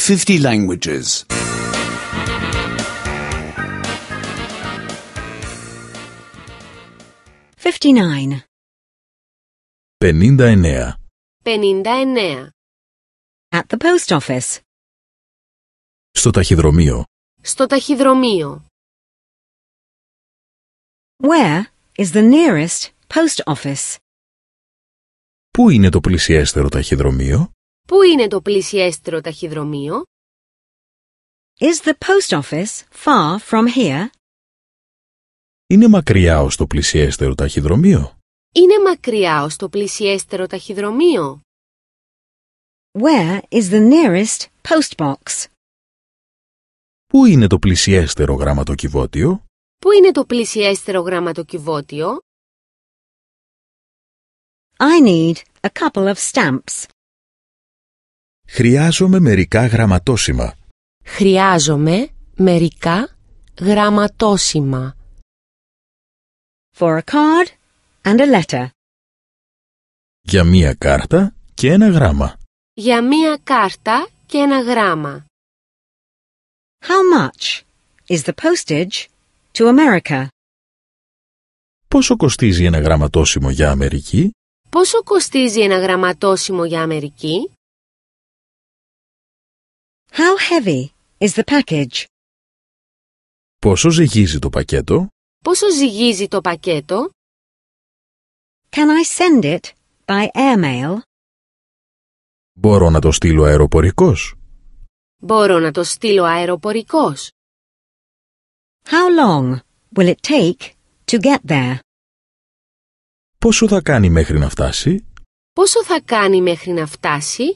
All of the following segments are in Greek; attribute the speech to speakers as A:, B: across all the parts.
A: 50 languages.
B: 59.
C: 59.
D: 59.
B: At the post office.
C: Στο ταχυδρομείο.
D: Στο ταχυδρομείο.
B: Where is the nearest post office?
C: Πού είναι το πλησιέστερο ταχυδρομείο?
D: Πού είναι το πλησιέστερο ταχυδρομείο?
B: Is the post office far from here?
C: Είναι μακριά ως το πλησιέστερο ταχυδρομείο?
D: Είναι μακριά ως το πλησιέστερο ταχυδρομείο?
B: Where is the nearest post box?
C: Πού είναι το πλησιέστερο γραμματοκιβώτιο?
D: Πού είναι το πλησιέστερο γραμματοκιβώτιο?
B: I need a couple of stamps.
C: Χρειάζομαι μερικά γραμματόσημα.
D: Χρειάζομαι μερικά γραμματόσημα.
B: For a card and a letter.
C: Για μία κάρτα και ένα γράμμα.
D: Για μία κάρτα και ένα γράμμα.
B: How much is the postage to America?
C: Πόσο κοστίζει ένα γραμματόσημο για Αμερική?
D: Πόσο κοστίζει ένα γραμματόσημο για Αμερική?
B: How heavy is the package?
C: Πόσο ζυγίζει το πακέτο?
D: Πόσο ζυγίζει το πακέτο?
B: Can I send it by airmail?
C: Μπορώ να το στείλω αεροπορικός?
D: Μπορώ να το στείλω αεροπορικός?
B: How long will it take to get there?
C: Πόσο θα κάνει μέχρι να φτάσει?
D: Πόσο θα κάνει μέχρι να φτάσει?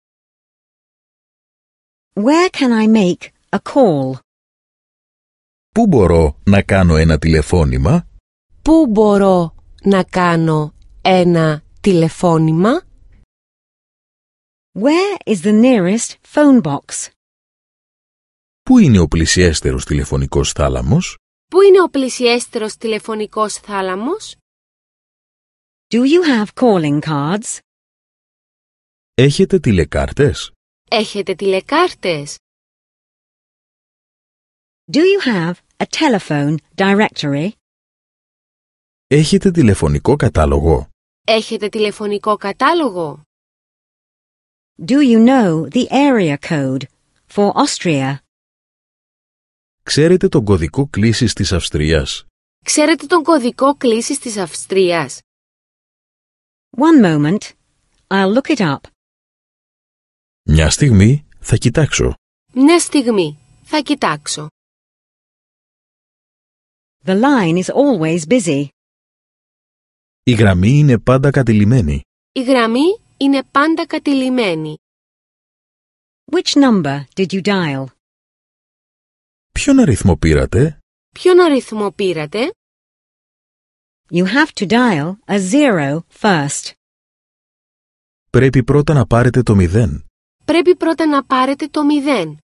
B: Where can I make a call?
C: Πού μπορώ να κάνω ένα τηλεφώνημα?
D: Πού μπορώ να κάνω ένα τηλεφώνημα?
B: Where is the nearest phone box?
C: Πού είναι ο πλησιέστερος τηλεφωνικός θάλαμος?
D: Πού είναι ο πλησιέστερος τηλεφωνικός θάλαμος?
B: Do you have calling cards?
C: Έχετε τηλεκάρτες?
D: Έχετε τηλεκάρτες?
B: Do you have a telephone directory?
C: Έχετε τηλεφωνικό κατάλογο?
D: Έχετε τηλεφωνικό κατάλογο?
B: Do you know the area code for Austria?
C: Ξέρετε τον κωδικό κλήσης της Αυστρίας?
D: Ξέρετε τον κωδικό κλήσης της Αυστρίας?
B: One moment. I'll look it up.
C: Μια στιγμή θα κοιτάξω.
D: Μια στιγμή θα κοιτάξω.
B: The line is always busy.
C: Η γραμμή είναι πάντα κατηλημένη.
D: Η γραμμή είναι πάντα κατηλημένη.
B: Which number did you dial?
C: Ποιον αριθμό πήρατε?
D: Ποιον αριθμό πήρατε?
B: You have to dial a 0 first.
C: Πρέπει πρώτα να πάρετε το 0.
D: Πρέπει πρώτα να πάρετε το 0.